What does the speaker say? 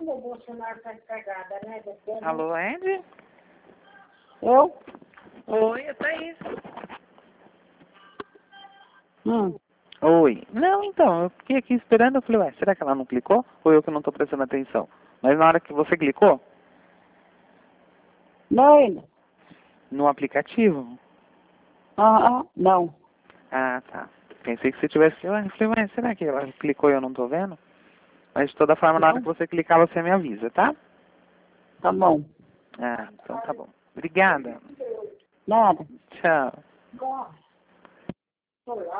meu Bolsonaro tá cagada, né? Alô, Andy? Eu? Oi, é Thaís. Oi. Não, então, eu fiquei aqui esperando, eu falei, ué, será que ela não clicou? Ou eu que não tô prestando atenção? Mas na hora que você clicou, Não ainda. no aplicativo, Não. ah, tá. Pensei que você tivesse, ué, eu falei, ué, será que ela clicou e eu não tô vendo? Mas de toda forma, na hora Não? que você clicar, você me avisa, tá? Tá bom. Ah, então tá bom. Obrigada. Nada. Tchau.